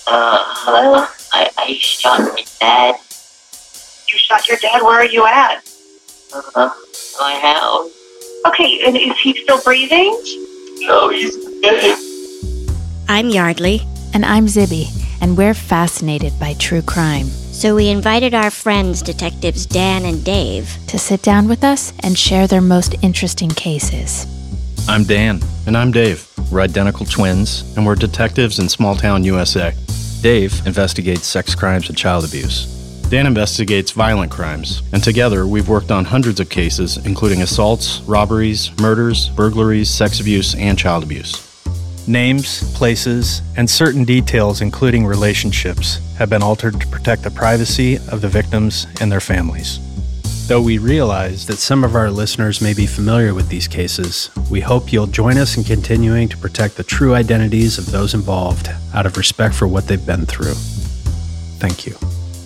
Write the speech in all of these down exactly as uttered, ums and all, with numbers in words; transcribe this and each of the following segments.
Uh, hello? I, I shot my dad. You shot your dad? Where are you at? Uh, my house. Okay, and is he still breathing? No, he's dead. I'm Yardley. And I'm Zibby, and we're fascinated by true crime. So we invited our friends, Detectives Dan and Dave, to sit down with us and share their most interesting cases. I'm Dan. And I'm Dave. We're identical twins, and we're detectives in small-town U S A. Dave investigates sex crimes and child abuse. Dan investigates violent crimes, and together we've worked on hundreds of cases, including assaults, robberies, murders, burglaries, sex abuse, and child abuse. Names, places, and certain details, including relationships, have been altered to protect the privacy of the victims and their families. Though we realize that some of our listeners may be familiar with these cases, we hope you'll join us in continuing to protect the true identities of those involved out of respect for what they've been through. Thank you.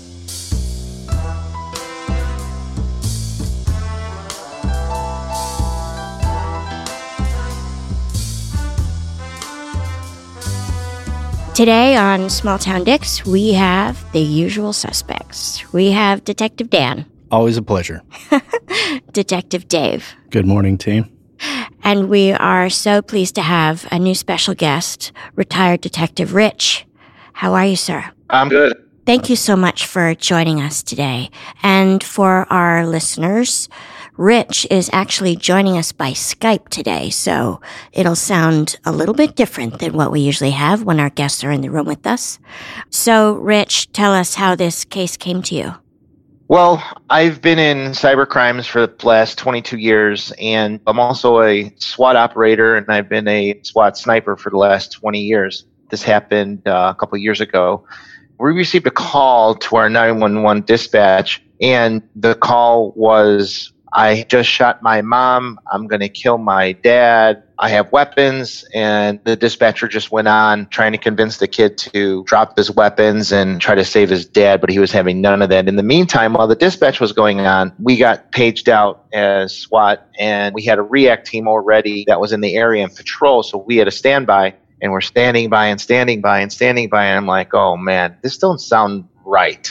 Today on Small Town Dicks, we have the usual suspects. We have Detective Dan. Always a pleasure. Detective Dave. Good morning, team. And we are so pleased to have a new special guest, retired Detective Rich. How are you, sir? I'm good. Thank you so much for joining us today. And for our listeners, Rich is actually joining us by Skype today, so it'll sound a little bit different than what we usually have when our guests are in the room with us. So, Rich, tell us how this case came to you. Well, I've been in cyber crimes for the last twenty-two years, and I'm also a SWAT operator, and I've been a SWAT sniper for the last twenty years. This happened uh, a couple years ago. We received a call to our nine one one dispatch, and the call was, I just shot my mom, I'm going to kill my dad, I have weapons, and the dispatcher just went on trying to convince the kid to drop his weapons and try to save his dad, but he was having none of that. In the meantime, while the dispatch was going on, we got paged out as SWAT, and we had a REACT team already that was in the area and patrol, so we had a standby, and we're standing by and standing by and standing by, and I'm like, oh man, this don't sound right.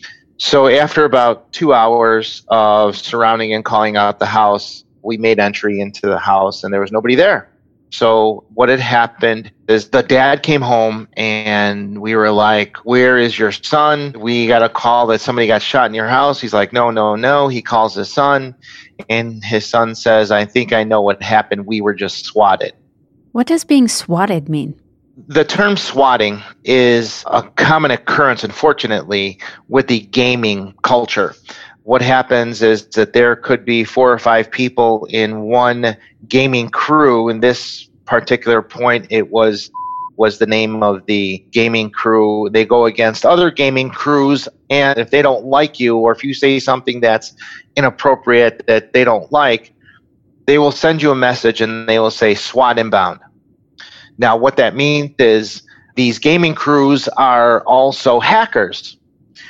So after about two hours of surrounding and calling out the house, we made entry into the house and there was nobody there. So what had happened is the dad came home and we were like, where is your son? We got a call that somebody got shot in your house. He's like, no, no, no. He calls his son and his son says, I think I know what happened. We were just swatted. What does being swatted mean? The term swatting is a common occurrence, unfortunately, with the gaming culture. What happens is that there could be four or five people in one gaming crew. In this particular point, it was was the name of the gaming crew. They go against other gaming crews, and if they don't like you, or if you say something that's inappropriate that they don't like, they will send you a message and they will say SWAT inbound. Now, what that means is these gaming crews are also hackers.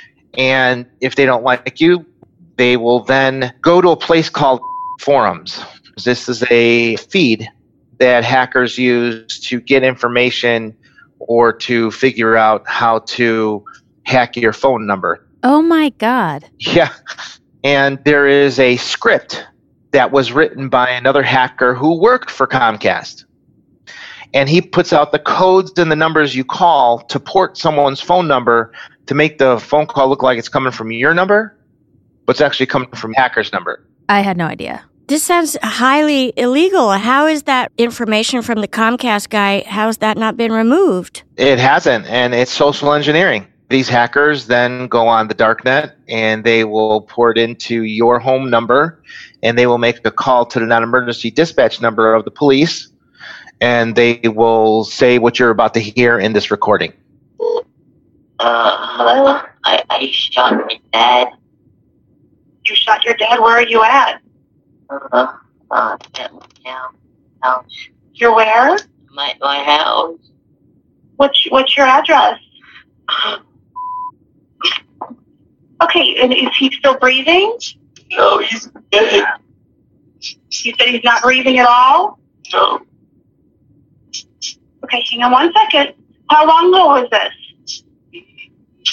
And if they don't like you, they will then go to a place called forums. This is a feed that hackers use to get information or to figure out how to hack your phone number. Oh my God. Yeah. And there is a script that was written by another hacker who worked for Comcast. And he puts out the codes and the numbers you call to port someone's phone number to make the phone call look like it's coming from your number, but it's actually coming from the hacker's number. I had no idea. This sounds highly illegal. How is that information from the Comcast guy, how has that not been removed? It hasn't, and it's social engineering. These hackers then go on the darknet and they will port into your home number and they will make a call to the non-emergency dispatch number of the police. And they will say what you're about to hear in this recording. Uh, hello? I, I shot my dad. You shot your dad? Where are you at? Uh, uh, down, house. You're where? My, my house. What's, what's your address? Okay, and is he still breathing? No, he's dead. You said he's not breathing at all? No. Okay, hang on one second. How long ago was this?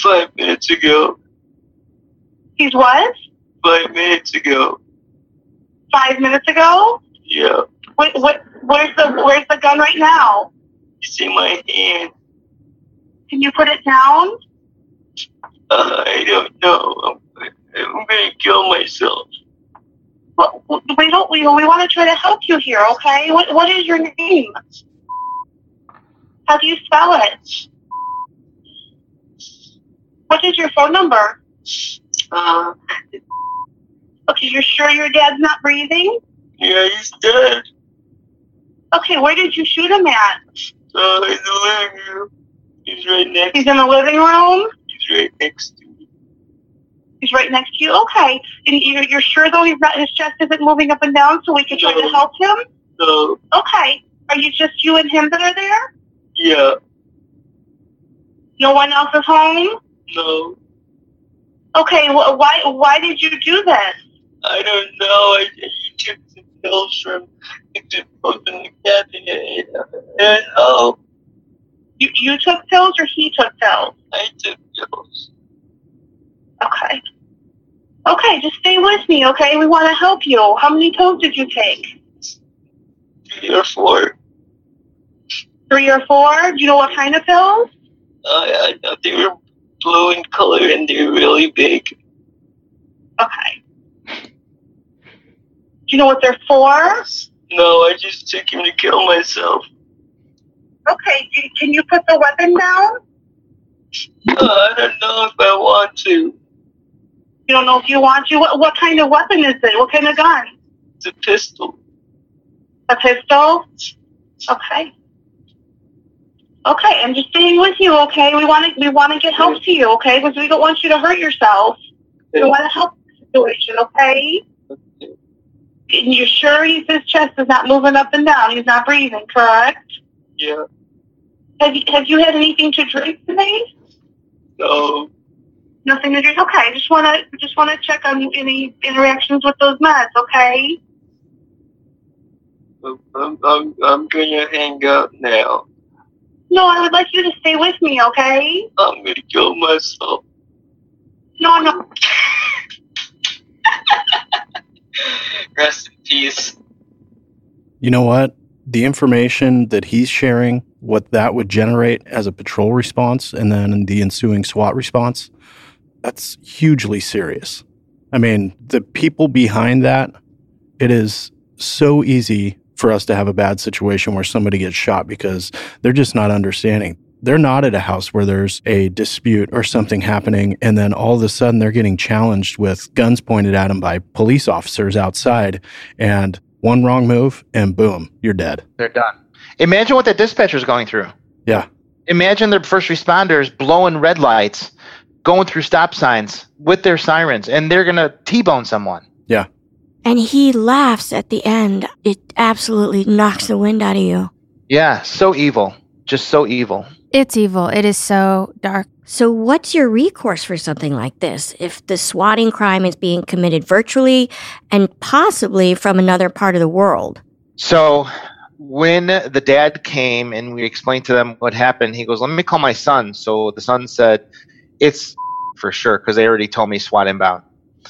five minutes ago. He's what? Five minutes ago. Five minutes ago? Yeah. What? What? Where's the Where's the gun right now? It's in my hand. Can you put it down? Uh, I don't know. I'm, I'm gonna kill myself. Well, we don't. We we want to try to help you here. Okay. What What is your name? How do you spell it? What is your phone number? Uh, Okay, you're sure your dad's not breathing? yeah, he's dead. Okay, where did you shoot him at? Uh, in the living room. He's right next. He's in the living room? He's right next to me. He's right next to you? Okay. And you're, you're sure, though, he's not, his chest isn't moving up and down so we can try to No. help him? No. Okay. Are you just you and him that are there? Yeah. No one else is home? No. Okay, wh- why why did you do this? I don't know. I, I took some pills from the both in the cabinet. I don't know. You, you took pills or he took pills? I took pills. Okay. Okay, just stay with me, okay? We want to help you. How many pills did you take? Three or four. Three or four? Do you know what kind of pills? I, I know they were blue in color and they were really big. Okay. Do you know what they're for? No, I just took him to kill myself. Okay, do- can you put the weapon down? Uh, I don't know if I want to. You don't know if you want to? What, what kind of weapon is it? What kind of gun? It's a pistol. A pistol? Okay. Okay, I'm just staying with you, okay? We want to we want to get help to you, okay? Because we don't want you to hurt yourself. We want to help the situation, okay? And you're sure he's, his chest is not moving up and down? He's not breathing, correct? Yeah. Have you, have you had anything to drink today? No. Nothing to drink? Okay, I just want to just want to check on any interactions with those meds, okay? I'm, I'm, I'm, I'm gonna hang up now. No, I would like you to stay with me, okay? I'm gonna kill myself. No, no. Rest in peace. You know what? The information that he's sharing, what that would generate as a patrol response and then the ensuing SWAT response, that's hugely serious. I mean, the people behind that, it is so easy for us to have a bad situation where somebody gets shot because they're just not understanding. They're not at a house where there's a dispute or something happening, and then all of a sudden they're getting challenged with guns pointed at them by police officers outside, and one wrong move, and boom, you're dead. They're done. Imagine what that dispatcher's going through. Yeah. Imagine their first responders blowing red lights, going through stop signs with their sirens, and they're going to T-bone someone. Yeah. And he laughs at the end. It absolutely knocks the wind out of you. Yeah, so evil. Just so evil. It's evil. It is so dark. So what's your recourse for something like this if the swatting crime is being committed virtually and possibly from another part of the world? So when the dad came and we explained to them what happened, he goes, let me call my son. So the son said, it's for sure, because they already told me SWAT inbound.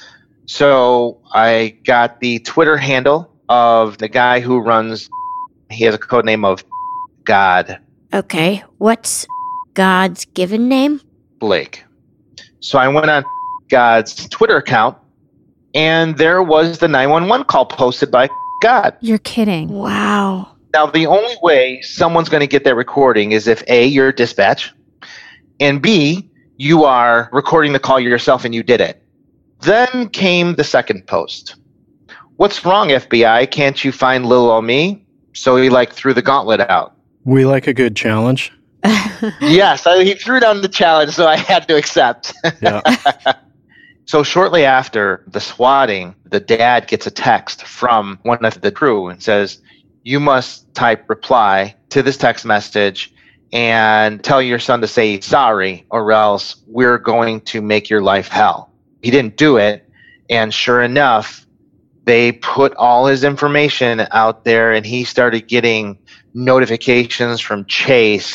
So I got the Twitter handle of the guy who runs, he has a code name of God. Okay, what's God's given name? Blake. So I went on God's Twitter account, and there was the nine one one call posted by God. You're kidding. Wow. Now, the only way someone's going to get that recording is if A, you're dispatch, and B, you are recording the call yourself and you did it. Then came the second post. What's wrong, F B I? Can't you find little old me? So he like threw the gauntlet out. We like a good challenge. Yes, I, he threw down the challenge, so I had to accept. Yeah. So shortly after the swatting, the dad gets a text from one of the crew and says, you must type reply to this text message and tell your son to say sorry, or else we're going to make your life hell. He didn't do it, and sure enough, they put all his information out there, and he started getting notifications from Chase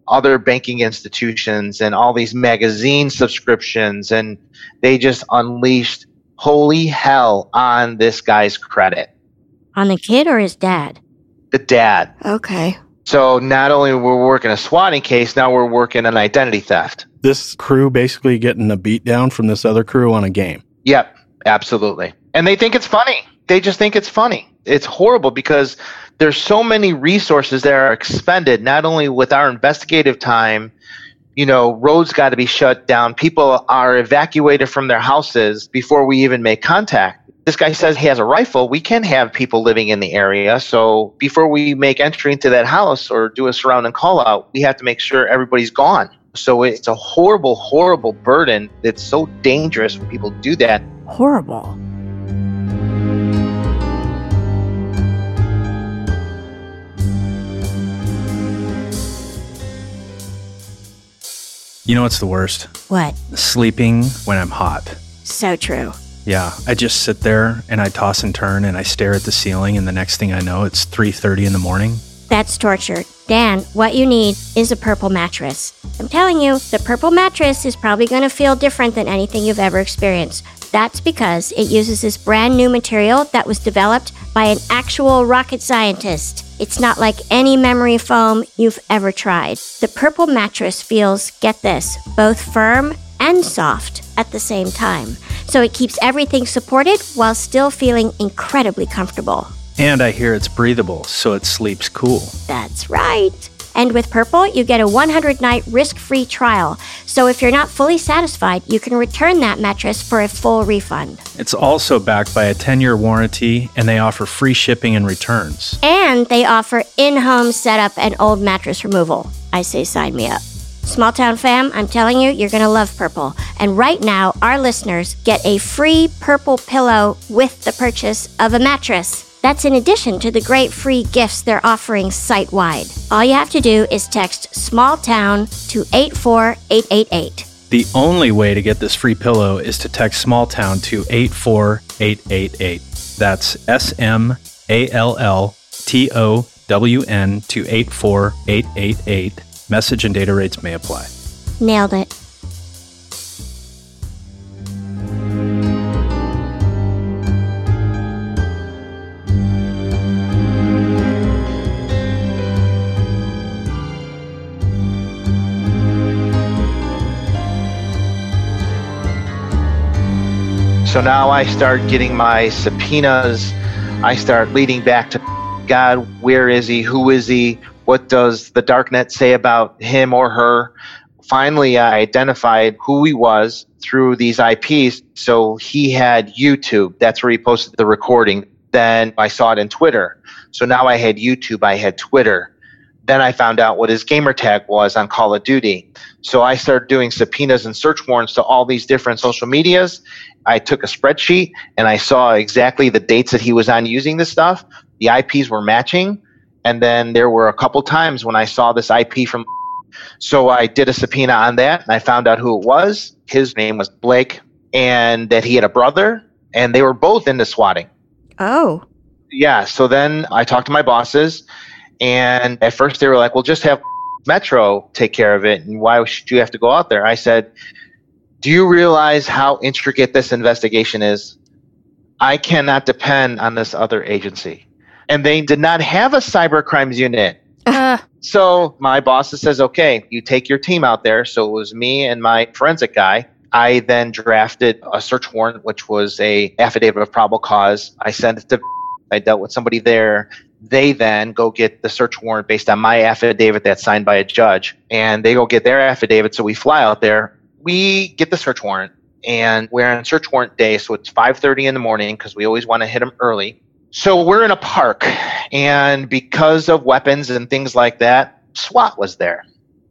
other banking institutions and all these magazine subscriptions, and they just unleashed holy hell on this guy's credit. On the kid or his dad? The dad. Okay. So not only were we working a swatting case, now we're working an identity theft. This crew basically getting a beat down from this other crew on a game. Yep, absolutely. And they think it's funny. They just think it's funny. It's horrible because there's so many resources that are expended, not only with our investigative time, you know, roads got to be shut down. People are evacuated from their houses before we even make contact. This guy says he has a rifle. We can have people living in the area. So before we make entry into that house or do a surrounding call out, we have to make sure everybody's gone. So it's a horrible, horrible burden. It's so dangerous when people do that. Horrible. You know what's the worst? What? Sleeping when I'm hot. So true. Yeah, I just sit there and I toss and turn and I stare at the ceiling, and the next thing I know, it's three thirty in the morning. That's torture. Dan, what you need is a Purple mattress. I'm telling you, the Purple mattress is probably going to feel different than anything you've ever experienced. That's because it uses this brand new material that was developed by an actual rocket scientist. It's not like any memory foam you've ever tried. The Purple mattress feels, get this, both firm and soft at the same time. So it keeps everything supported while still feeling incredibly comfortable. And I hear it's breathable, so it sleeps cool. That's right. And with Purple, you get a one hundred night risk-free trial. So if you're not fully satisfied, you can return that mattress for a full refund. It's also backed by a ten year warranty, and they offer free shipping and returns. And they offer in-home setup and old mattress removal. I say sign me up. Small Town fam, I'm telling you, you're going to love Purple. And right now, our listeners get a free Purple pillow with the purchase of a mattress. That's in addition to the great free gifts they're offering site-wide. All you have to do is text Small Town to eight four eight eight eight. The only way to get this free pillow is to text Small Town to eight four eight eight eight. That's S M A L L T O W N to eight four eight eight eight. Message and data rates may apply. Nailed it. So now I start getting my subpoenas. I start leading back to God, where is he? Who is he? What does the darknet say about him or her? Finally, I identified who he was through these I Ps. So he had YouTube. That's where he posted the recording. Then I saw it in Twitter. So now I had YouTube. I had Twitter. Then I found out what his gamer tag was on Call of Duty. So I started doing subpoenas and search warrants to all these different social medias. I took a spreadsheet and I saw exactly the dates that he was on using this stuff. The I Ps were matching. And then there were a couple times when I saw this I P from. So I did a subpoena on that, and I found out who it was. His name was Blake, and that he had a brother, and they were both into swatting. Oh. Yeah, so then I talked to my bosses, and at first they were like, well, just have Metro take care of it, and why should you have to go out there? I said, do you realize how intricate this investigation is? I cannot depend on this other agency. And they did not have a cyber crimes unit. Uh. So my boss says, okay, you take your team out there. So it was me and my forensic guy. I then drafted a search warrant, which was a affidavit of probable cause. I sent it to, I dealt with somebody there. They then go get the search warrant based on my affidavit that's signed by a judge. And they go get their affidavit. So we fly out there. We get the search warrant. And we're on search warrant day. So it's five thirty in the morning because we always want to hit them early. So we're in a park, and because of weapons and things like that, SWAT was there.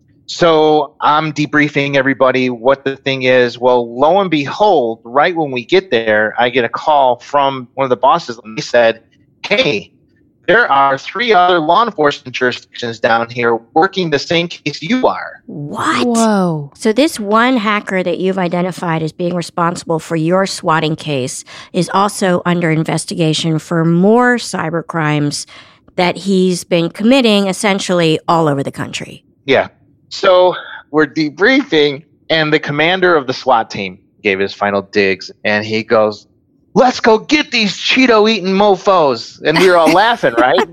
So I'm debriefing everybody what the thing is. Well, lo and behold, right when we get there, I get a call from one of the bosses, and he said, hey, there are three other law enforcement jurisdictions down here working the same case you are. What? Whoa. So this one hacker that you've identified as being responsible for your swatting case is also under investigation for more cyber crimes that he's been committing essentially all over the country. Yeah. So we're debriefing, and the commander of the SWAT team gave his final digs, and he goes, "Let's go get these Cheeto-eating mofos." And we were all laughing, right?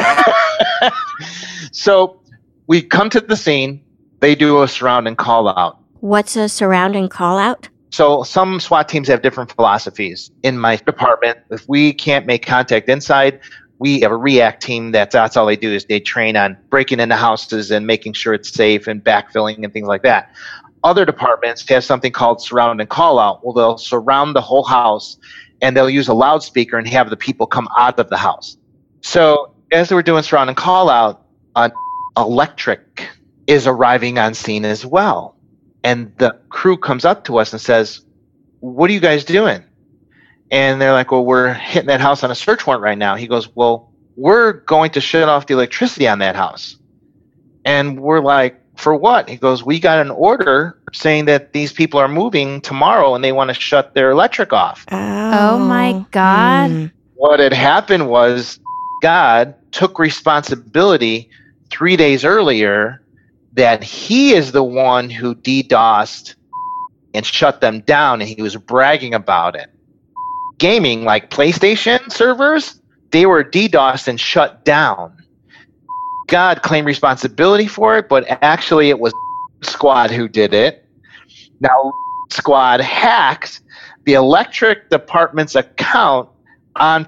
So we come to the scene. They do a surround and call out. What's a surround and call out? So some SWAT teams have different philosophies. In my department, if we can't make contact inside, we have a react team that that's all they do is they train on breaking into houses and making sure it's safe and backfilling and things like that. Other departments have something called surround and call out. Well, they'll surround the whole house and they'll use a loudspeaker and have the people come out of the house. So as they were doing surround and call out, an electric is arriving on scene as well. And the crew comes up to us and says, "What are you guys doing?" And they're like, "Well, we're hitting that house on a search warrant right now." He goes, "Well, we're going to shut off the electricity on that house." And we're like, "For what?" He goes, "We got an order saying that these people are moving tomorrow and they want to shut their electric off." Oh, my God. Mm. What had happened was God took responsibility three days earlier that he is the one who DDoSed and shut them down, and he was bragging about it. Gaming, like PlayStation servers, they were DDoSed and shut down. God claimed responsibility for it, but actually it was Squad who did it. Now, Squad hacked the electric department's account on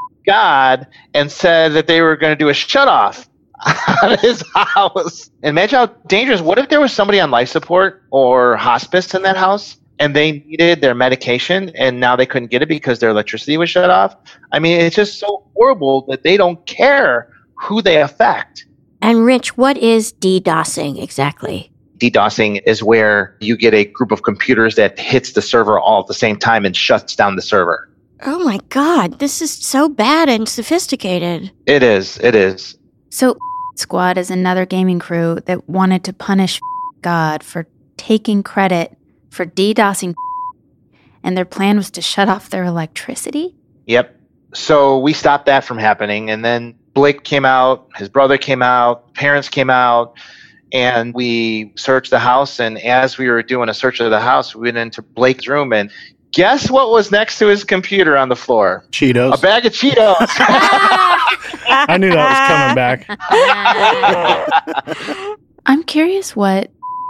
God and said that they were going to do a shut-off on his house. Imagine how dangerous. What if there was somebody on life support or hospice in that house and they needed their medication and now they couldn't get it because their electricity was shut off? I mean, it's just so horrible that they don't care who they affect. And Rich, what is DDoSing exactly? DDoSing is where you get a group of computers that hits the server all at the same time and shuts down the server. Oh my God, this is so bad and sophisticated. It is. It is. So Squad is another gaming crew that wanted to punish God for taking credit for DDoSing, and their plan was to shut off their electricity? Yep. So we stopped that from happening, and then Blake came out, his brother came out, parents came out, and we searched the house, and as we were doing a search of the house, we went into Blake's room, and guess what was next to his computer on the floor? Cheetos. A bag of Cheetos. I knew that was coming back. I'm curious what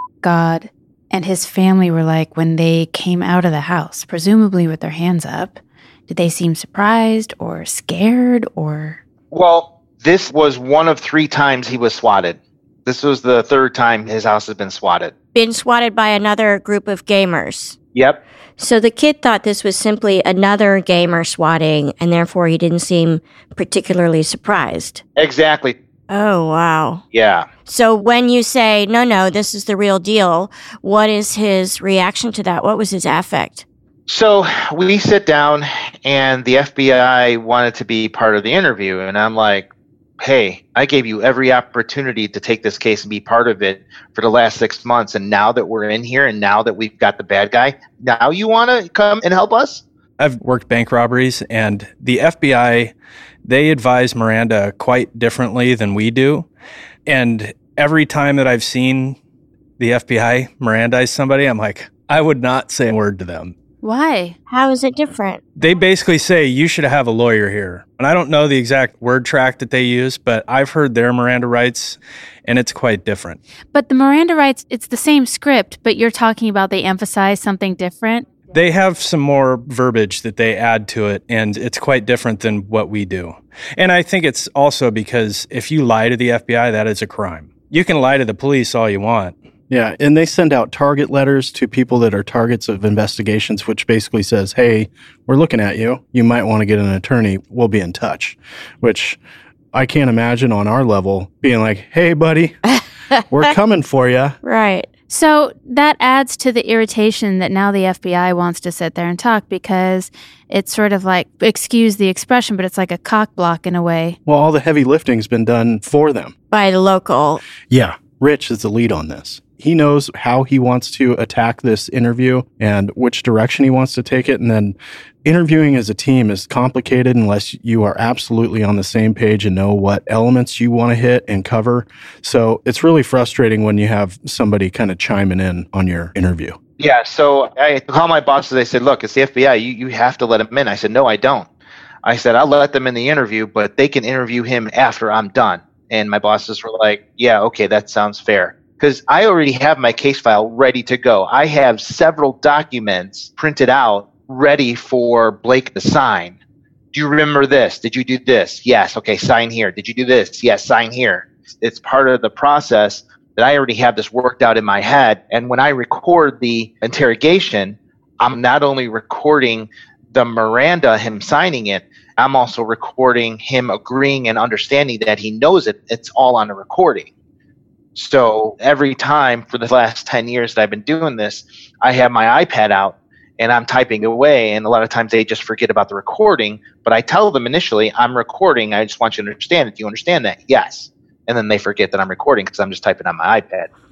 God and his family were like when they came out of the house, presumably with their hands up. Did they seem surprised or scared or... Well, this was one of three times he was swatted. This was the third time his house has been swatted. Been swatted by another group of gamers. Yep. So the kid thought this was simply another gamer swatting, and therefore he didn't seem particularly surprised. Exactly. Oh, wow. Yeah. So when you say, no, no, this is the real deal, what is his reaction to that? What was his affect? So we sit down, and the F B I wanted to be part of the interview, and I'm like, hey, I gave you every opportunity to take this case and be part of it for the last six months. And now that we're in here and now that we've got the bad guy, now you want to come and help us? I've worked bank robberies, and the F B I, they advise Miranda quite differently than we do. And every time that I've seen the F B I Mirandize somebody, I'm like, I would not say a word to them. Why? How is it different? They basically say, you should have a lawyer here. And I don't know the exact word track that they use, but I've heard their Miranda rights, and it's quite different. But the Miranda rights, it's the same script, but you're talking about they emphasize something different? They have some more verbiage that they add to it, and it's quite different than what we do. And I think it's also because if you lie to the F B I, that is a crime. You can lie to the police all you want. Yeah, and they send out target letters to people that are targets of investigations, which basically says, hey, we're looking at you. You might want to get an attorney. We'll be in touch, which I can't imagine on our level being like, hey, buddy, we're coming for you. Right. So that adds to the irritation that now the F B I wants to sit there and talk because it's sort of like, excuse the expression, but it's like a cock block in a way. Well, all the heavy lifting's been done for them. By the local. Yeah. Rich is the lead on this. He knows how he wants to attack this interview and which direction he wants to take it. And then interviewing as a team is complicated unless you are absolutely on the same page and know what elements you want to hit and cover. So it's really frustrating when you have somebody kind of chiming in on your interview. Yeah, so I called my bosses. They said, look, it's the F B I. You, you have to let him in. I said, no, I don't. I said, I'll let them in the interview, but they can interview him after I'm done. And my bosses were like, yeah, okay, that sounds fair. Because I already have my case file ready to go. I have several documents printed out ready for Blake to sign. Do you remember this? Did you do this? Yes. Okay, sign here. Did you do this? Yes, sign here. It's part of the process that I already have this worked out in my head. And when I record the interrogation, I'm not only recording the Miranda, him signing it, I'm also recording him agreeing and understanding that he knows it. It's all on a recording. So every time for the last ten years that I've been doing this, I have my iPad out and I'm typing away. And a lot of times they just forget about the recording. But I tell them initially, I'm recording. I just want you to understand it. Do you understand that? Yes. And then they forget that I'm recording because I'm just typing on my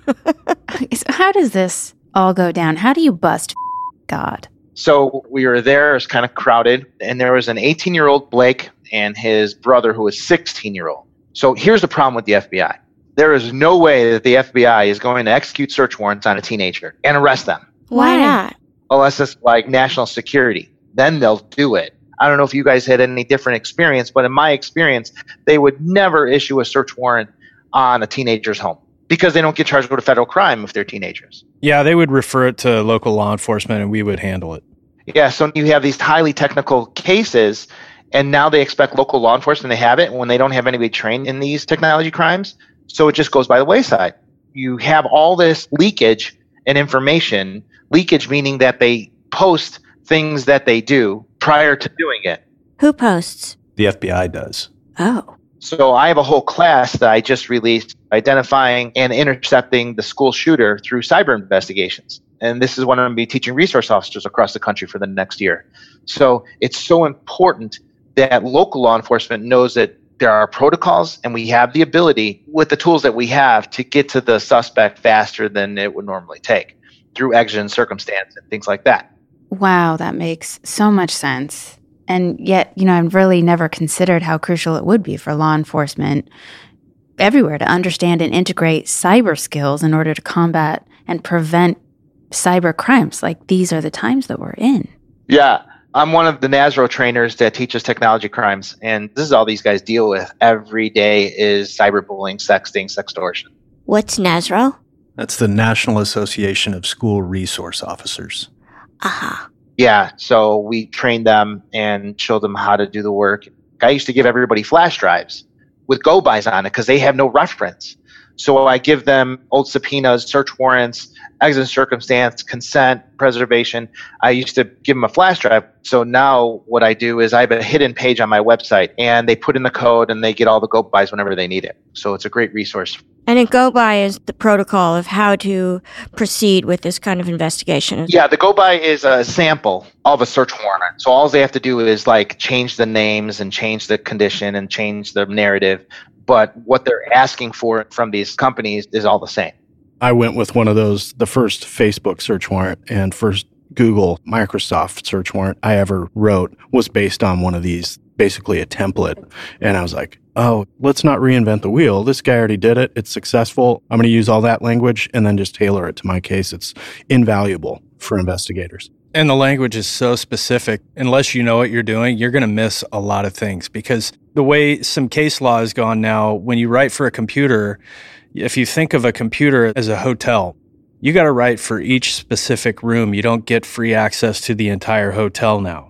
iPad. So how does this all go down? How do you bust God? So we were there. It was kind of crowded. And there was an eighteen-year-old Blake and his brother who was sixteen-year-old. So here's the problem with the F B I. There is no way that the F B I is going to execute search warrants on a teenager and arrest them. Why not? Unless it's like national security. Then they'll do it. I don't know if you guys had any different experience, but in my experience, they would never issue a search warrant on a teenager's home because they don't get charged with a federal crime if they're teenagers. Yeah, they would refer it to local law enforcement and we would handle it. Yeah, so you have these highly technical cases and now they expect local law enforcement to have it when they don't have anybody trained in these technology crimes. So it just goes by the wayside. You have all this leakage and information, leakage meaning that they post things that they do prior to doing it. Who posts? The F B I does. Oh. So I have a whole class that I just released identifying and intercepting the school shooter through cyber investigations. And this is what I'm going to be teaching resource officers across the country for the next year. So it's so important that local law enforcement knows that there are protocols and we have the ability with the tools that we have to get to the suspect faster than it would normally take through exigent circumstance and things like that. Wow, that makes so much sense. And yet, you know, I've really never considered how crucial it would be for law enforcement everywhere to understand and integrate cyber skills in order to combat and prevent cyber crimes. Like, these are the times that we're in. Yeah. I'm one of the NASRO trainers that teaches technology crimes, and this is all these guys deal with every day is cyberbullying, sexting, sextortion. What's NASRO? That's the National Association of School Resource Officers. Aha. Uh-huh. Yeah, so we train them and show them how to do the work. I used to give everybody flash drives with go-bys on it because they have no reference. So I give them old subpoenas, search warrants, exigent circumstance, consent, preservation. I used to give them a flash drive. So now what I do is I have a hidden page on my website, and they put in the code and they get all the go-bys whenever they need it. So it's a great resource. And a go-by is the protocol of how to proceed with this kind of investigation. Yeah, the go-by is a sample of a search warrant. So all they have to do is like change the names and change the condition and change the narrative. But what they're asking for from these companies is all the same. I went with one of those, the first Facebook search warrant and first Google, Microsoft search warrant I ever wrote was based on one of these, basically a template. And I was like, oh, let's not reinvent the wheel. This guy already did it. It's successful. I'm going to use all that language and then just tailor it to my case. It's invaluable for investigators. And the language is so specific. Unless you know what you're doing, you're going to miss a lot of things because the way some case law has gone now, when you write for a computer, if you think of a computer as a hotel, you got to write for each specific room. You don't get free access to the entire hotel now.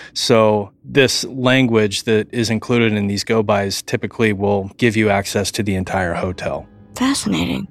So this language that is included in these go-bys typically will give you access to the entire hotel. Fascinating.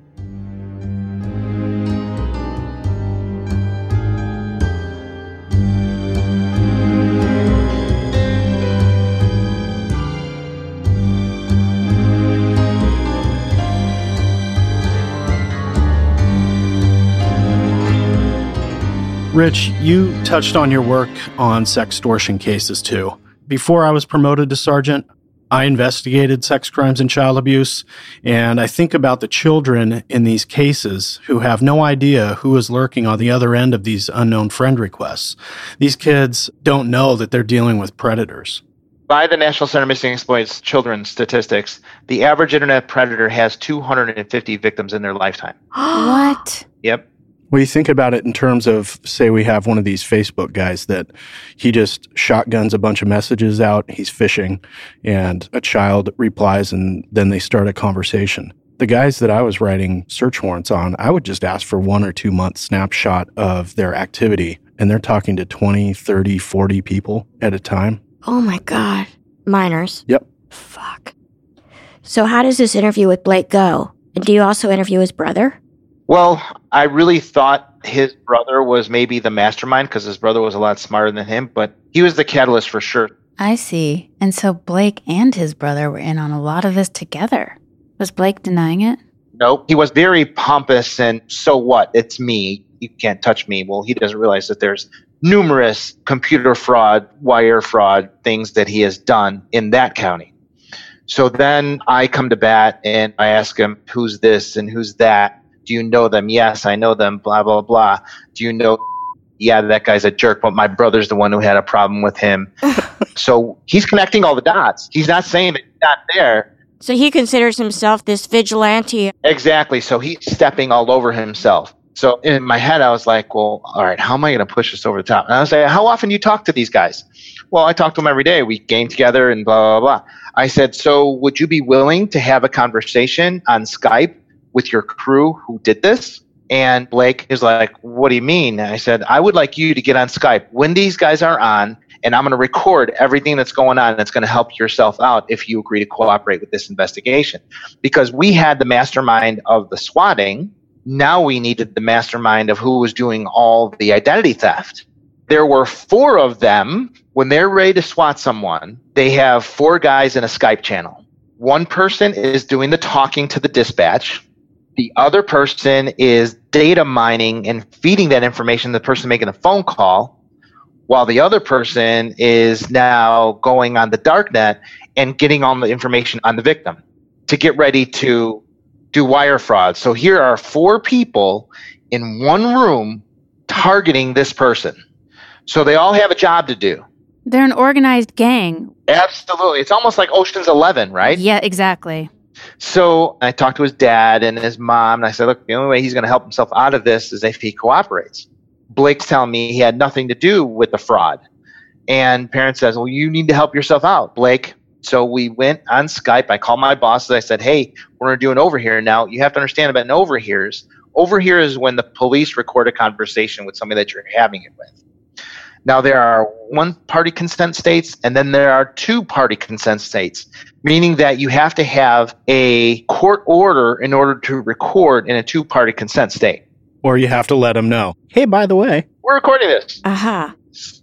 Rich, you touched on your work on sextortion cases too. Before I was promoted to sergeant, I investigated sex crimes and child abuse, and I think about the children in these cases who have no idea who is lurking on the other end of these unknown friend requests. These kids don't know that they're dealing with predators. By the National Center Missing Exploits children's statistics, the average internet predator has two hundred fifty victims in their lifetime. What? Yep. Well, you think about it in terms of, say, we have one of these Facebook guys that he just shotguns a bunch of messages out, he's fishing, and a child replies, and then they start a conversation. The guys that I was writing search warrants on, I would just ask for one or two month snapshot of their activity, and they're talking to twenty, thirty, forty people at a time. Oh my God. Minors? Yep. Fuck. So how does this interview with Blake go? And do you also interview his brother? Well, I really thought his brother was maybe the mastermind because his brother was a lot smarter than him, but he was the catalyst for sure. I see. And so Blake and his brother were in on a lot of this together. Was Blake denying it? Nope. He was very pompous and, so what? It's me. You can't touch me. Well, he doesn't realize that there's numerous computer fraud, wire fraud things that he has done in that county. So then I come to bat and I ask him, who's this and who's that? Do you know them? Yes, I know them, blah, blah, blah. Do you know? Yeah, that guy's a jerk, but my brother's the one who had a problem with him. So he's connecting all the dots. He's not saying that he's not there. So he considers himself this vigilante. Exactly. So he's stepping all over himself. So in my head, I was like, well, all right, how am I going to push this over the top? And I was like, how often do you talk to these guys? Well, I talk to them every day. We game together and blah, blah, blah. I said, so would you be willing to have a conversation on Skype with your crew who did this? And Blake is like, what do you mean? And I said, I would like you to get on Skype when these guys are on, and I'm going to record everything that's going on that's going to help yourself out if you agree to cooperate with this investigation. Because we had the mastermind of the swatting. Now we needed the mastermind of who was doing all the identity theft. There were four of them. When they're ready to swat someone, they have four guys in a Skype channel. One person is doing the talking to the dispatch. The other person is data mining and feeding that information to the person making the phone call, while the other person is now going on the darknet and getting all the information on the victim to get ready to do wire fraud. So here are four people in one room targeting this person. So they all have a job to do. They're an organized gang. Absolutely. It's almost like Ocean's Eleven, right? Yeah, exactly. So I talked to his dad and his mom, and I said, look, the only way he's going to help himself out of this is if he cooperates. Blake's telling me he had nothing to do with the fraud. And parent says, well, you need to help yourself out, Blake. So we went on Skype. I called my bosses. I said, hey, we're going to do an overhear. Now, you have to understand about an overhears. Overhear is when the police record a conversation with somebody that you're having it with. Now, there are one-party consent states, and then there are two-party consent states, meaning that you have to have a court order in order to record in a two-party consent state. Or you have to let them know, hey, by the way, we're recording this. Aha.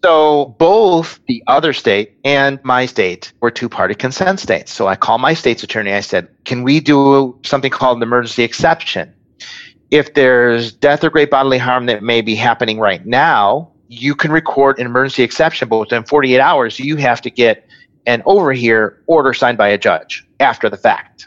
So both the other state and my state were two-party consent states. So I called my state's attorney. I said, can we do something called an emergency exception? If there's death or great bodily harm that may be happening right now, you can record an emergency exception, but within forty-eight hours, you have to get an overhear order signed by a judge after the fact.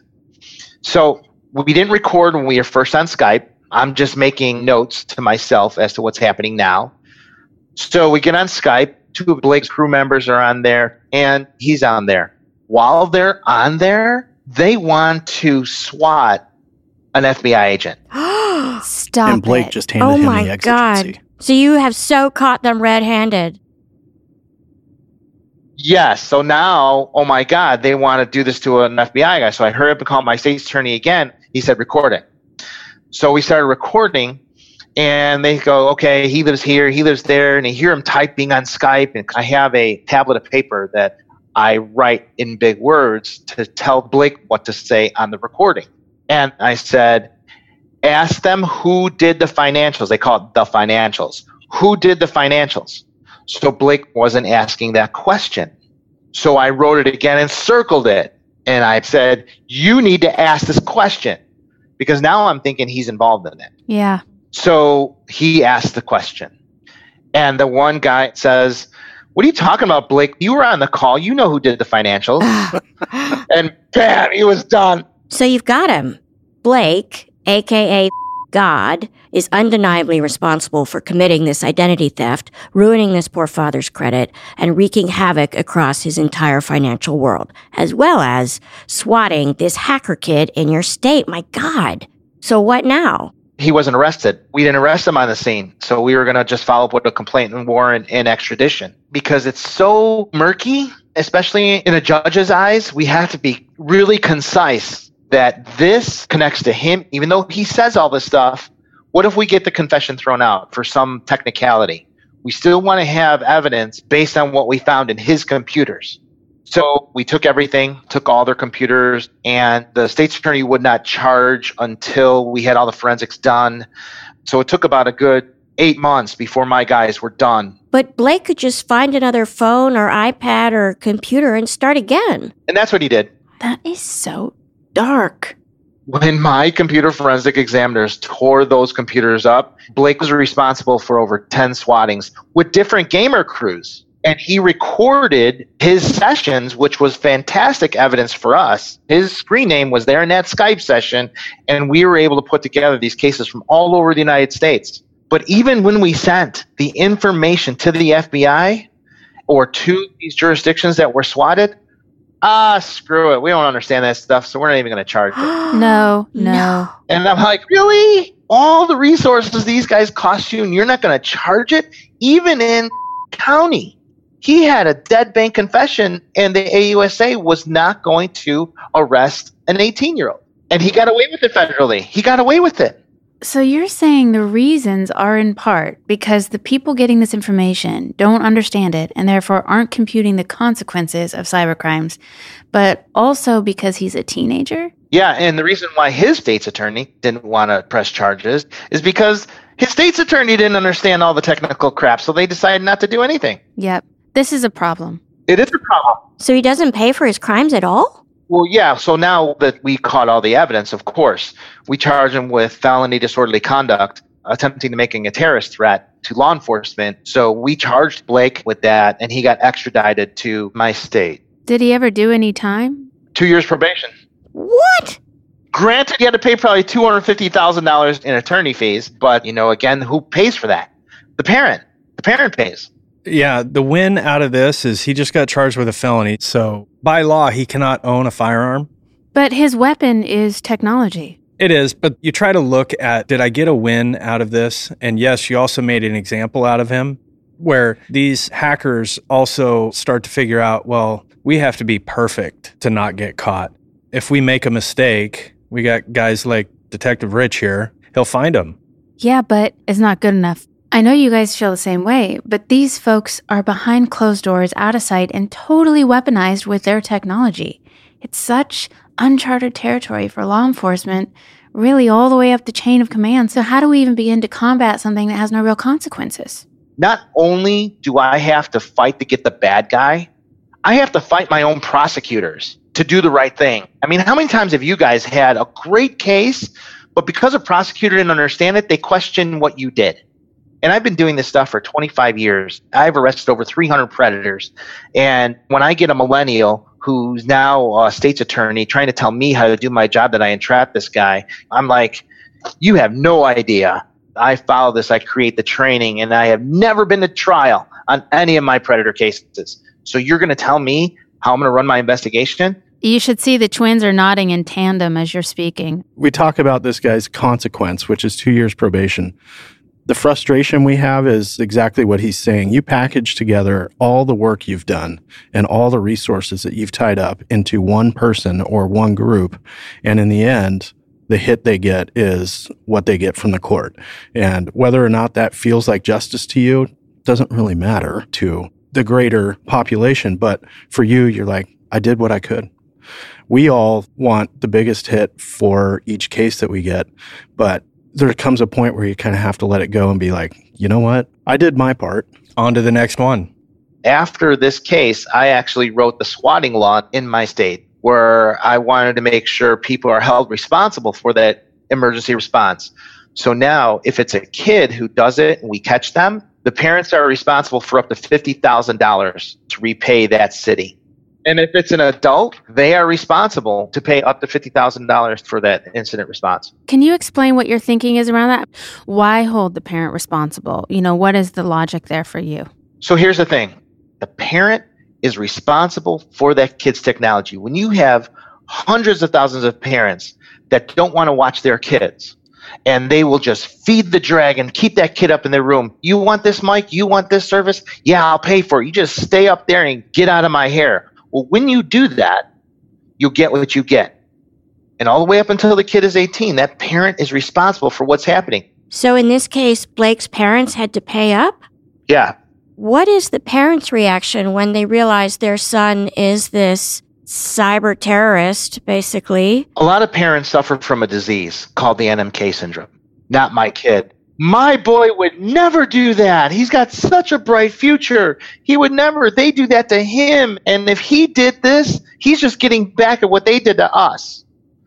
So we didn't record when we were first on Skype. I'm just making notes to myself as to what's happening now. So we get on Skype. Two of Blake's crew members are on there, and he's on there. While they're on there, they want to SWAT an F B I agent. Stop and Blake it. just handed Oh him my the exigency. God. So you have so caught them red-handed. Yes. So now, oh my God, they want to do this to an F B I guy. So I hurried up and called my state's attorney again. He said, record it. So we started recording, and they go, okay, he lives here, he lives there, and I hear him typing on Skype, and I have a tablet of paper that I write in big words to tell Blake what to say on the recording. And I said, ask them who did the financials. They call it the financials. Who did the financials? So Blake wasn't asking that question. So I wrote it again and circled it. And I said, you need to ask this question, because now I'm thinking he's involved in it. Yeah. So he asked the question. And the one guy says, What are you talking about, Blake? You were on the call. You know who did the financials. And bam, he was done. So you've got him. Blake, a k a. God, is undeniably responsible for committing this identity theft, ruining this poor father's credit, and wreaking havoc across his entire financial world, as well as swatting this hacker kid in your state. My God. So what now? He wasn't arrested. We didn't arrest him on the scene. So we were going to just follow up with a complaint and warrant and extradition. Because it's so murky, especially in a judge's eyes, we have to be really concise that this connects to him, even though he says all this stuff. What if we get the confession thrown out for some technicality? We still want to have evidence based on what we found in his computers. So we took everything, took all their computers, and the state's attorney would not charge until we had all the forensics done. So it took about a good eight months before my guys were done. But Blake could just find another phone or iPad or computer and start again. And that's what he did. That is so dark. When my computer forensic examiners tore those computers up, Blake was responsible for over ten swattings with different gamer crews. And he recorded his sessions, which was fantastic evidence for us. His screen name was there in that Skype session, and we were able to put together these cases from all over the United States. But even when we sent the information to the F B I or to these jurisdictions that were swatted, ah, screw it. We don't understand that stuff, so we're not even going to charge it. No, no. And I'm like, really? All the resources these guys cost you, and you're not going to charge it? Even in county. He had a dead bank confession, and the A U S A was not going to arrest an eighteen-year-old. And he got away with it federally. He got away with it. So you're saying the reasons are in part because the people getting this information don't understand it and therefore aren't computing the consequences of cybercrimes, but also because he's a teenager? Yeah, and the reason why his state's attorney didn't want to press charges is because his state's attorney didn't understand all the technical crap, so they decided not to do anything. Yep. This is a problem. It is a problem. So he doesn't pay for his crimes at all? Well, yeah, so now that we caught all the evidence, of course, we charge him with felony disorderly conduct, attempting to making a terrorist threat to law enforcement. So we charged Blake with that, and he got extradited to my state. Did he ever do any time? Two years probation. What? Granted, he had to pay probably two hundred fifty thousand dollars in attorney fees, but, you know, again, who pays for that? The parent. The parent pays. Yeah, the win out of this is he just got charged with a felony. So by law, he cannot own a firearm. But his weapon is technology. It is, but you try to look at, did I get a win out of this? And yes, you also made an example out of him where these hackers also start to figure out, well, we have to be perfect to not get caught. If we make a mistake, we got guys like Detective Rich here, he'll find them. Yeah, but it's not good enough. I know you guys feel the same way, but these folks are behind closed doors, out of sight, and totally weaponized with their technology. It's such uncharted territory for law enforcement, really all the way up the chain of command. So how do we even begin to combat something that has no real consequences? Not only do I have to fight to get the bad guy, I have to fight my own prosecutors to do the right thing. I mean, how many times have you guys had a great case, but because a prosecutor didn't understand it, they question what you did? And I've been doing this stuff for twenty-five years. I've arrested over three hundred predators. And when I get a millennial who's now a state's attorney trying to tell me how to do my job that I entrapped this guy, I'm like, you have no idea. I follow this, I create the training, and I have never been to trial on any of my predator cases. So you're going to tell me how I'm going to run my investigation? You should see the twins are nodding in tandem as you're speaking. We talk about this guy's consequence, which is two years probation. The frustration we have is exactly what he's saying. You package together all the work you've done and all the resources that you've tied up into one person or one group. And in the end, the hit they get is what they get from the court. And whether or not that feels like justice to you doesn't really matter to the greater population. But for you, you're like, I did what I could. We all want the biggest hit for each case that we get, but there comes a point where you kind of have to let it go and be like, you know what? I did my part. On to the next one. After this case, I actually wrote the swatting law in my state where I wanted to make sure people are held responsible for that emergency response. So now if it's a kid who does it and we catch them, the parents are responsible for up to fifty thousand dollars to repay that city. And if it's an adult, they are responsible to pay up to fifty thousand dollars for that incident response. Can you explain what your thinking is around that? Why hold the parent responsible? You know, what is the logic there for you? So here's the thing. The parent is responsible for that kid's technology. When you have hundreds of thousands of parents that don't want to watch their kids, and they will just feed the dragon, keep that kid up in their room. You want this, Mike? You want this service? Yeah, I'll pay for it. You just stay up there and get out of my hair. Well, when you do that, you get what you get. And all the way up until the kid is eighteen, that parent is responsible for what's happening. So in this case, Blake's parents had to pay up? Yeah. What is the parents' reaction when they realize their son is this cyber terrorist, basically? A lot of parents suffer from a disease called the N M K syndrome. Not my kid. My boy would never do that. He's got such a bright future. He would never. They do that to him. And if he did this, he's just getting back at what they did to us.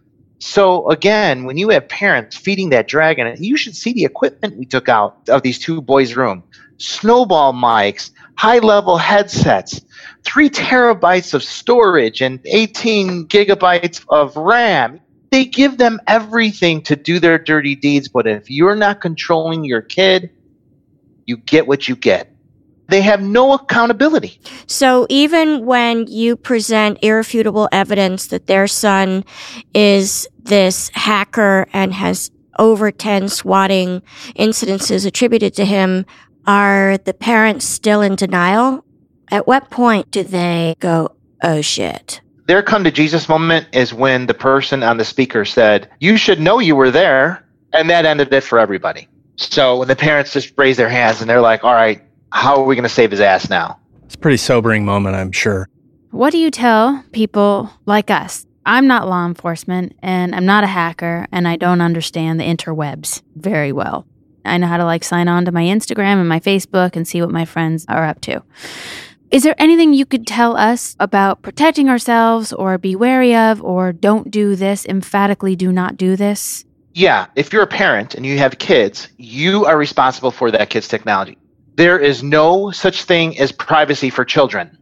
So again, when you have parents feeding that dragon, you should see the equipment we took out of these two boys' room. Snowball mics, high-level headsets, three terabytes of storage, and eighteen gigabytes of RAM. They give them everything to do their dirty deeds, but if you're not controlling your kid, you get what you get. They have no accountability. So even when you present irrefutable evidence that their son is this hacker and has over ten swatting incidences attributed to him, are the parents still in denial? At what point do they go, oh shit? Their come to Jesus moment is when the person on the speaker said, you should know you were there. And that ended it for everybody. So when the parents just raise their hands and they're like, all right, how are we going to save his ass now? It's a pretty sobering moment, I'm sure. What do you tell people like us? I'm not law enforcement, and I'm not a hacker, and I don't understand the interwebs very well. I know how to like sign on to my Instagram and my Facebook and see what my friends are up to. Is there anything you could tell us about protecting ourselves or be wary of or don't do this, emphatically do not do this? Yeah, if you're a parent and you have kids, you are responsible for that kid's technology. There is no such thing as privacy for children.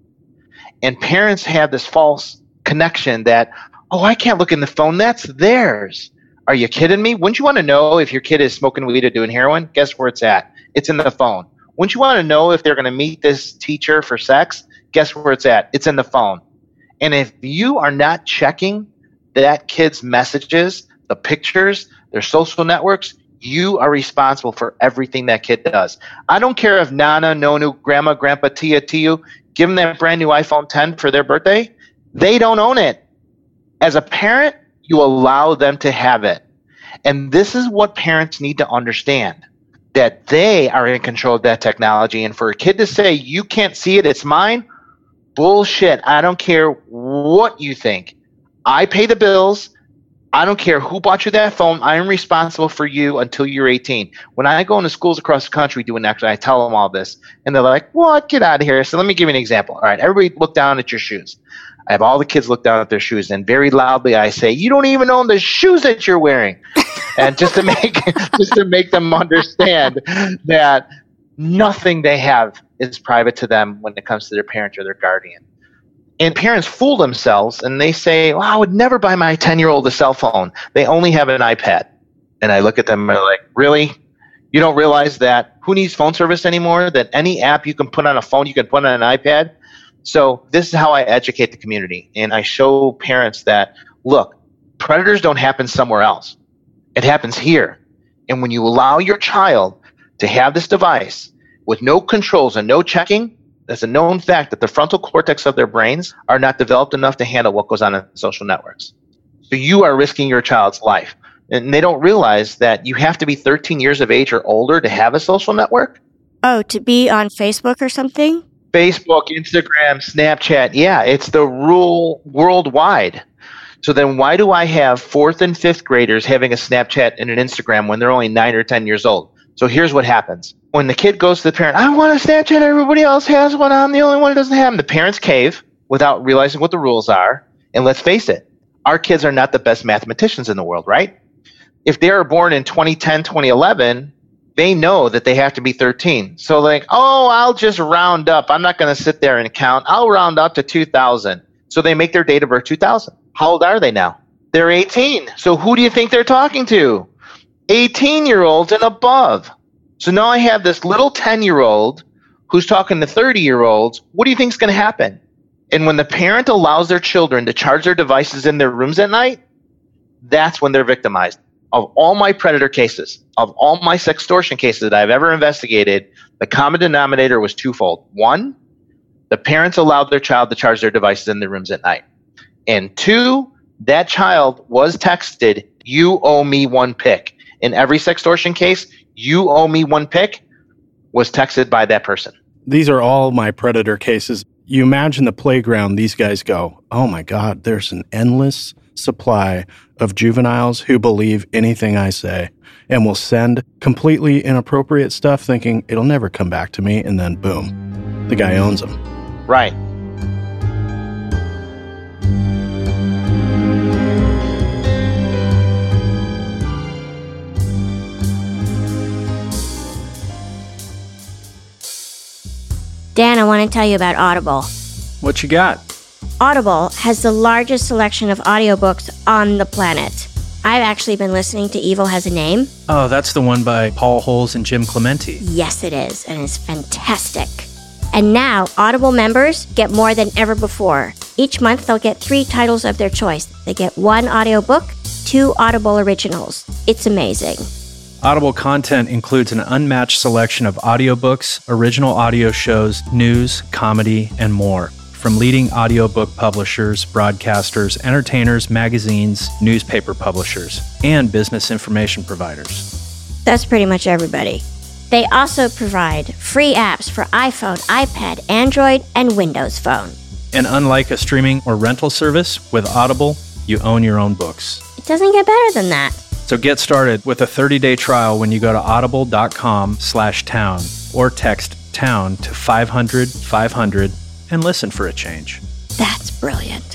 And parents have this false connection that, oh, I can't look in the phone. That's theirs. Are you kidding me? Wouldn't you want to know if your kid is smoking weed or doing heroin? Guess where it's at? It's in the phone. Wouldn't you want to know if they're going to meet this teacher for sex? Guess where it's at? It's in the phone. And if you are not checking that kid's messages, the pictures, their social networks, you are responsible for everything that kid does. I don't care if Nana, Nonu, Grandma, Grandpa, Tia, Tiu, give them that brand new iPhone ten for their birthday. They don't own it. As a parent, you allow them to have it. And this is what parents need to understand, that they are in control of that technology. And for a kid to say, you can't see it, it's mine, bullshit. I don't care what you think. I pay the bills. I don't care who bought you that phone. I am responsible for you until you're eighteen. When I go into schools across the country doing that, I tell them all this. And they're like, what? Get out of here. So let me give you an example. All right, everybody look down at your shoes. I have all the kids look down at their shoes, and very loudly I say, you don't even own the shoes that you're wearing. And just to make just to make them understand that nothing they have is private to them when it comes to their parent or their guardian. And parents fool themselves, and they say, well, I would never buy my ten-year-old a cell phone. They only have an iPad. And I look at them and I'm like, really? You don't realize that who needs phone service anymore? That any app you can put on a phone, you can put on an iPad? So this is how I educate the community. And I show parents that, look, predators don't happen somewhere else. It happens here. And when you allow your child to have this device with no controls and no checking, there's a known fact that the frontal cortex of their brains are not developed enough to handle what goes on in social networks. So you are risking your child's life. And they don't realize that you have to be thirteen years of age or older to have a social network. Oh, to be on Facebook or something? Facebook, Instagram, Snapchat. Yeah, it's the rule worldwide. So then why do I have fourth and fifth graders having a Snapchat and an Instagram when they're only nine or ten years old? So here's what happens. When the kid goes to the parent, I want a Snapchat, everybody else has one, I'm the only one who doesn't have them. The parents cave without realizing what the rules are. And let's face it, our kids are not the best mathematicians in the world, right? If they were born in twenty ten, twenty eleven, they know that they have to be thirteen. So like, oh, I'll just round up. I'm not going to sit there and count. I'll round up to two thousand. So they make their date of birth two thousand. How old are they now? They're eighteen. So who do you think they're talking to? eighteen-year-olds and above. So now I have this little ten-year-old who's talking to thirty-year-olds. What do you think is going to happen? And when the parent allows their children to charge their devices in their rooms at night, that's when they're victimized. Of all my predator cases, of all my sextortion cases that I've ever investigated, the common denominator was twofold. One, the parents allowed their child to charge their devices in their rooms at night. And two, that child was texted, you owe me one pic. In every sextortion case, you owe me one pic was texted by that person. These are all my predator cases. You imagine the playground these guys go, oh my God, there's an endless supply of juveniles who believe anything I say and will send completely inappropriate stuff thinking it'll never come back to me, and then boom, the guy owns them. Right. Dan, I want to tell you about Audible. What you got? Audible has the largest selection of audiobooks on the planet. I've actually been listening to Evil Has a Name. Oh, that's the one by Paul Holes and Jim Clemente. Yes, it is, and it's fantastic. And now, Audible members get more than ever before. Each month, they'll get three titles of their choice. They get one audiobook, two Audible originals. It's amazing. Audible content includes an unmatched selection of audiobooks, original audio shows, news, comedy, and more. From leading audiobook publishers, broadcasters, entertainers, magazines, newspaper publishers, and business information providers. That's pretty much everybody. They also provide free apps for iPhone, iPad, Android, and Windows Phone. And unlike a streaming or rental service, with Audible, you own your own books. It doesn't get better than that. So get started with a thirty-day trial when you go to audible.com slash town or text town to five hundred five hundred and listen for a change. That's brilliant.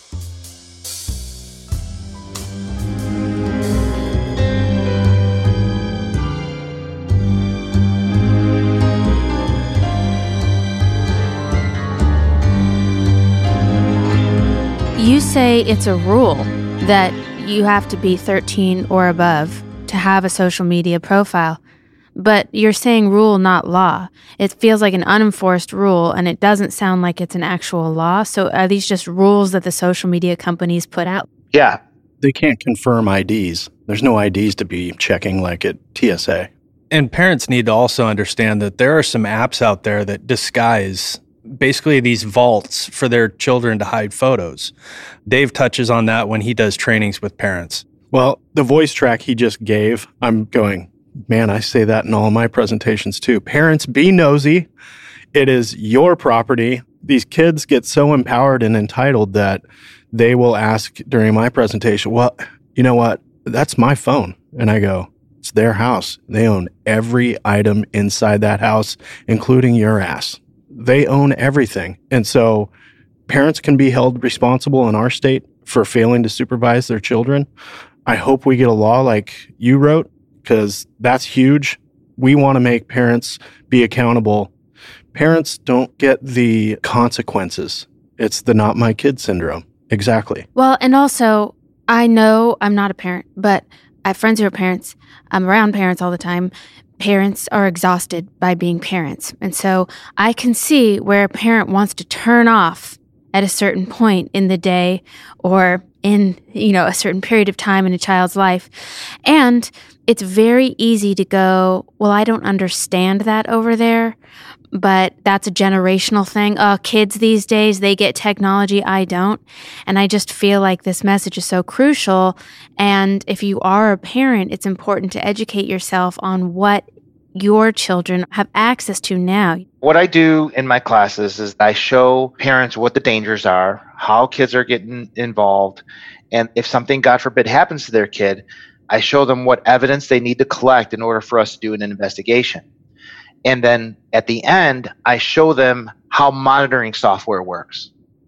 You say it's a rule that you have to be thirteen or above to have a social media profile. But you're saying rule, not law. It feels like an unenforced rule, and it doesn't sound like it's an actual law. So are these just rules that the social media companies put out? Yeah. They can't confirm I Ds. There's no I Ds to be checking like at T S A. And parents need to also understand that there are some apps out there that disguise basically these vaults for their children to hide photos. Dave touches on that when he does trainings with parents. Well, the voice track he just gave, I'm going, man, I say that in all my presentations too. Parents, be nosy. It is your property. These kids get so empowered and entitled that they will ask during my presentation, well, you know what? That's my phone. And I go, it's their house. They own every item inside that house, including your ass. They own everything. And so parents can be held responsible in our state for failing to supervise their children. I hope we get a law like you wrote, because that's huge. We want to make parents be accountable. Parents don't get the consequences. It's the not my kid syndrome. Exactly. Well, and also, I know I'm not a parent, but I have friends who are parents. I'm around parents all the time. Parents are exhausted by being parents. And so I can see where a parent wants to turn off at a certain point in the day or in, you know, a certain period of time in a child's life. And it's very easy to go, well, I don't understand that over there, but that's a generational thing. Oh, kids these days, they get technology, I don't. And I just feel like this message is so crucial. And if you are a parent, it's important to educate yourself on what your children have access to now. What I do in my classes is I show parents what the dangers are, how kids are getting involved, and if something, God forbid, happens to their kid, I show them what evidence they need to collect in order for us to do an investigation. And then at the end, I show them how monitoring software works.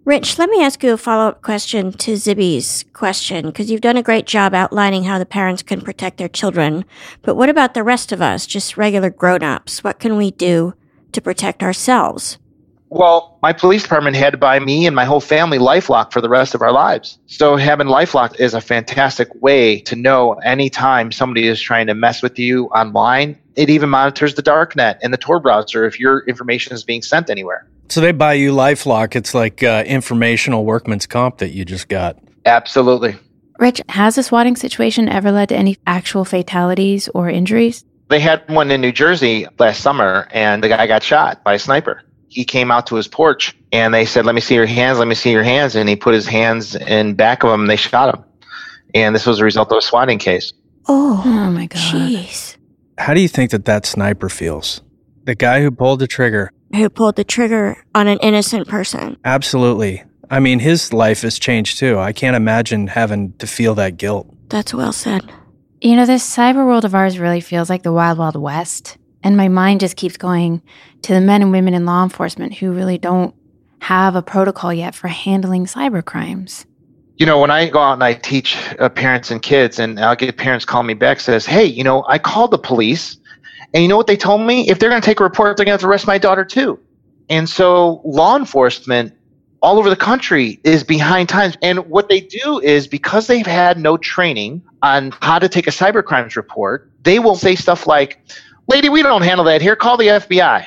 Rich, let me ask you a follow-up question to Zibby's question, because you've done a great job outlining how the parents can protect their children. But what about the rest of us, just regular grown-ups? What can we do to protect ourselves? Well, my police department had to buy me and my whole family LifeLock for the rest of our lives. So having LifeLock is a fantastic way to know anytime somebody is trying to mess with you online. It even monitors the darknet and the Tor browser if your information is being sent anywhere. So they buy you LifeLock. It's like uh, informational workman's comp that you just got. Absolutely. Rich, has the swatting situation ever led to any actual fatalities or injuries? They had one in New Jersey last summer, and the guy got shot by a sniper. He came out to his porch, and they said, let me see your hands, let me see your hands. And he put his hands in back of him, and they shot him. And this was a result of a swatting case. Oh, Oh, my God. jeez. How do you think that that sniper feels? The guy who pulled the trigger. Who pulled the trigger on an innocent person? Absolutely. I mean, his life has changed too. I can't imagine having to feel that guilt. That's well said. You know, this cyber world of ours really feels like the Wild Wild West. And my mind just keeps going to the men and women in law enforcement who really don't have a protocol yet for handling cyber crimes. You know, when I go out and I teach uh, parents and kids, and I'll get parents call me back, says, hey, you know, I called the police, and you know what they told me? If they're going to take a report, they're going to have to arrest my daughter too. And so law enforcement all over the country is behind times. And what they do is, because they've had no training on how to take a cybercrimes report, they will say stuff like, lady, we don't handle that here. Call the F B I.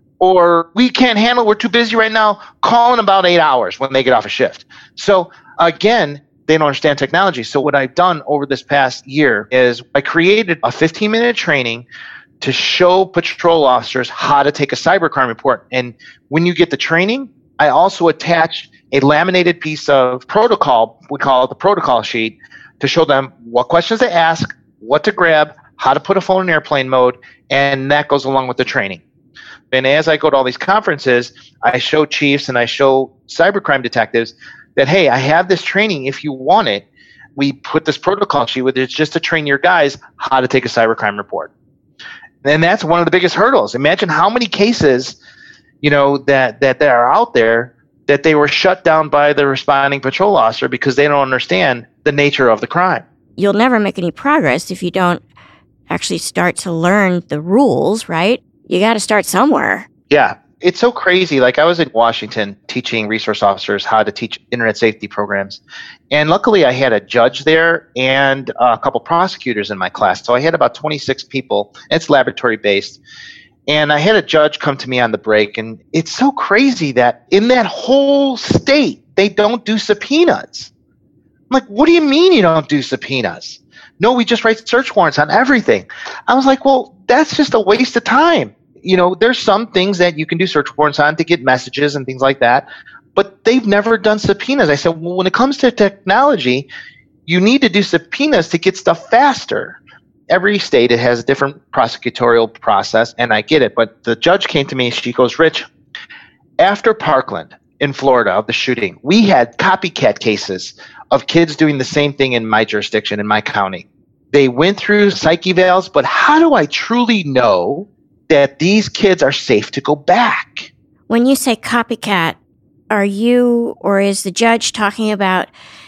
Or we can't handle, we're too busy right now. Call in about eight hours when they get off a shift. So again, they don't understand technology. So what I've done over this past year is I created a fifteen minute training to show patrol officers how to take a cybercrime report. And when you get the training, I also attach a laminated piece of protocol, we call it the protocol sheet, to show them what questions to ask, what to grab, how to put a phone in airplane mode, and that goes along with the training. And as I go to all these conferences, I show chiefs and I show cybercrime detectives that, hey, I have this training. If you want it, we put this protocol sheet with it. It's just to train your guys how to take a cybercrime report. And that's one of the biggest hurdles. Imagine how many cases, you know, that, that, that are out there that they were shut down by the responding patrol officer because they don't understand the nature of the crime. You'll never make any progress if you don't actually start to learn the rules, right? You got to start somewhere. Yeah. It's so crazy. Like, I was in Washington teaching resource officers how to teach internet safety programs. And luckily I had a judge there and a couple prosecutors in my class. So I had about twenty-six people. It's laboratory based. And I had a judge come to me on the break. And it's so crazy that in that whole state, they don't do subpoenas. I'm like, what do you mean you don't do subpoenas? No, we just write search warrants on everything. I was like, well, that's just a waste of time. You know, there's some things that you can do search warrants on to get messages and things like that, but they've never done subpoenas. I said, well, when it comes to technology, you need to do subpoenas to get stuff faster. Every state, it has a different prosecutorial process, and I get it. But the judge came to me, she goes, Rich, after Parkland in Florida of the shooting, we had copycat cases of kids doing the same thing in my jurisdiction, in my county. They went through psych evals, but how do I truly know that these kids are safe to go back? When you say copycat, are you or is the judge talking about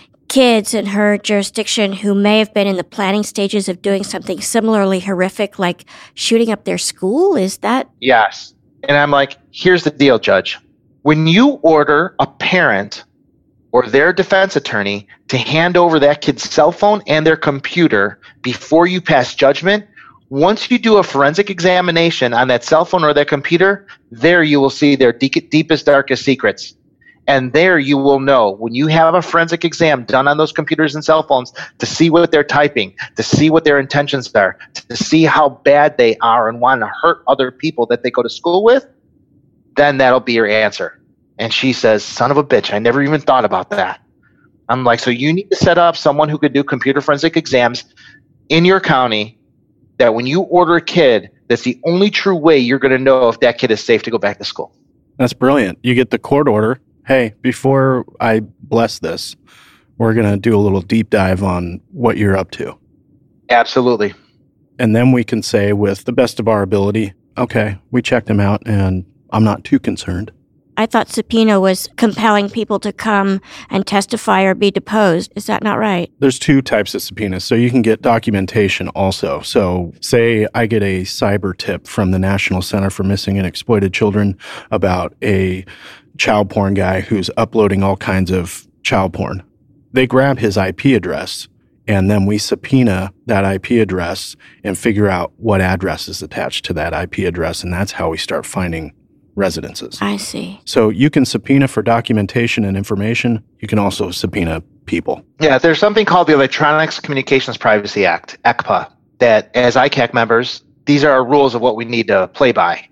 kids in her jurisdiction who may have been in the planning stages of doing something similarly horrific, like shooting up their school? Is that? Yes. And I'm like, here's the deal, Judge. When you order a parent or their defense attorney to hand over that kid's cell phone and their computer before you pass judgment, once you do a forensic examination on that cell phone or that computer, there you will see their de- deepest, darkest secrets. And there you will know, when you have a forensic exam done on those computers and cell phones, to see what they're typing, to see what their intentions are, to see how bad they are and want to hurt other people that they go to school with, then that'll be your answer. And she says, son of a bitch, I never even thought about that. I'm like, so you need to set up someone who could do computer forensic exams in your county, that when you order a kid, that's the only true way you're going to know if that kid is safe to go back to school. That's brilliant. You get the court order. Hey, before I bless this, we're going to do a little deep dive on what you're up to. Absolutely. And then we can say with the best of our ability, okay, we checked him out and I'm not too concerned. I thought subpoena was compelling people to come and testify or be deposed. Is that not right? There's two types of subpoenas. So you can get documentation also. So say I get a cyber tip from the National Center for Missing and Exploited Children about a child porn guy who's uploading all kinds of child porn. They grab his I P address, and then we subpoena that I P address and figure out what address is attached to that I P address, and that's how we start finding residences. I see. So you can subpoena for documentation and information. You can also subpoena people. Yeah, there's something called the Electronics Communications Privacy Act, E C P A, that as I C A C members, these are our rules of what we need to play by.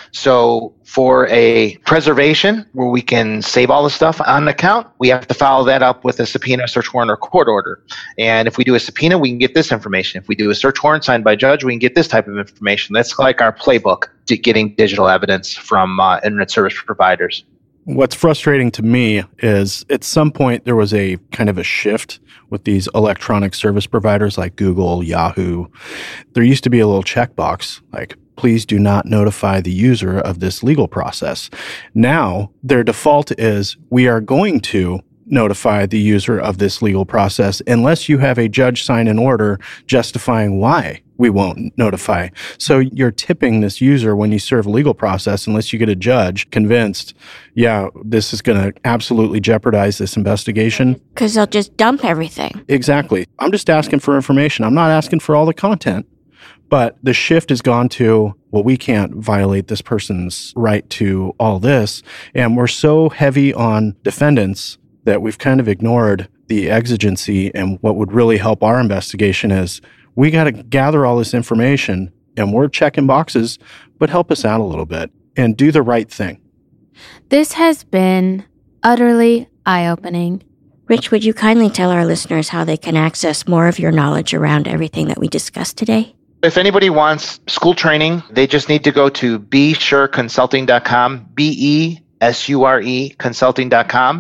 So for a preservation where we can save all the stuff on an account, we have to follow that up with a subpoena, search warrant, or court order. And if we do a subpoena, we can get this information. If we do a search warrant signed by a judge, we can get this type of information. That's like our playbook to getting digital evidence from uh, internet service providers. What's frustrating to me is at some point there was a kind of a shift with these electronic service providers like Google, Yahoo. There used to be a little checkbox like, please do not notify the user of this legal process. Now, their default is we are going to notify the user of this legal process unless you have a judge sign an order justifying why we won't notify. So you're tipping this user when you serve a legal process unless you get a judge convinced, yeah, this is going to absolutely jeopardize this investigation. Because they'll just dump everything. Exactly. I'm just asking for information. I'm not asking for all the content. But the shift has gone to, well, we can't violate this person's right to all this. And we're so heavy on defendants that we've kind of ignored the exigency, and what would really help our investigation is we got to gather all this information, and we're checking boxes, but help us out a little bit and do the right thing. This has been utterly eye-opening. Rich, would you kindly tell our listeners how they can access more of your knowledge around everything that we discussed today? If anybody wants school training, they just need to go to be sure consulting dot com, B E S U R E consulting dot com.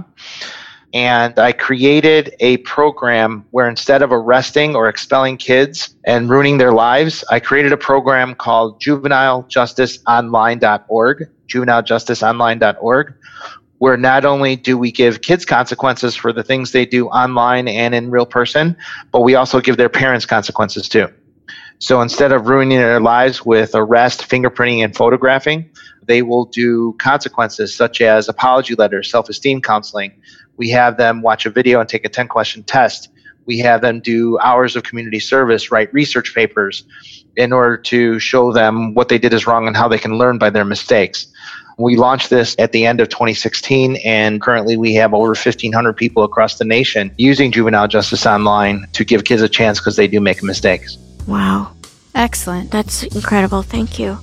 And I created a program where instead of arresting or expelling kids and ruining their lives, I created a program called juvenile justice online dot org, juvenile justice online dot org, where not only do we give kids consequences for the things they do online and in real person, but we also give their parents consequences too. So instead of ruining their lives with arrest, fingerprinting, and photographing, they will do consequences such as apology letters, self-esteem counseling. We have them watch a video and take a ten-question test. We have them do hours of community service, write research papers in order to show them what they did is wrong and how they can learn by their mistakes. We launched this at the end of twenty sixteen, and currently we have over fifteen hundred people across the nation using Juvenile Justice Online to give kids a chance because they do make mistakes. Wow. Excellent. That's incredible. Thank you.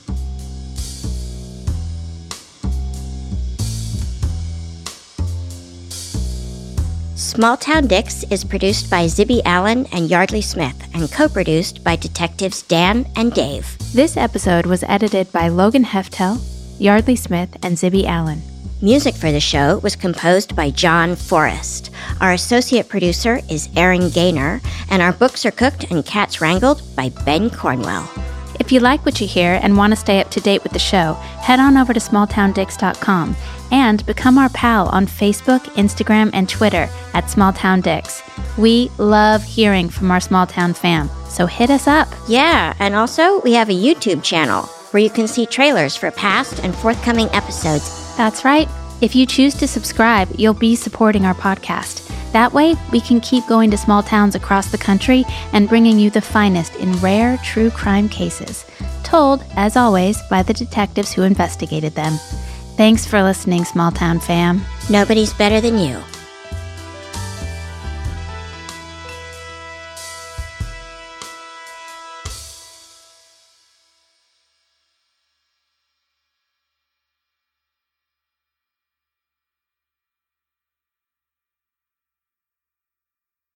Small Town Dicks is produced by Zibby Allen and Yardley Smith and co-produced by detectives Dan and Dave. This episode was edited by Logan Heftel, Yardley Smith, and Zibby Allen. Music for the show was composed by John Forrest. Our associate producer is Aaron Gaynor, and our books are cooked and cats wrangled by Ben Cornwell. If you like what you hear and want to stay up to date with the show, head on over to small town dicks dot com and become our pal on Facebook, Instagram, and Twitter at SmallTownDicks. We love hearing from our small town fam, so hit us up. Yeah, and also we have a YouTube channel where you can see trailers for past and forthcoming episodes. That's right. If you choose to subscribe, you'll be supporting our podcast. That way, we can keep going to small towns across the country and bringing you the finest in rare true crime cases, told, as always, by the detectives who investigated them. Thanks for listening, small town fam. Nobody's better than you.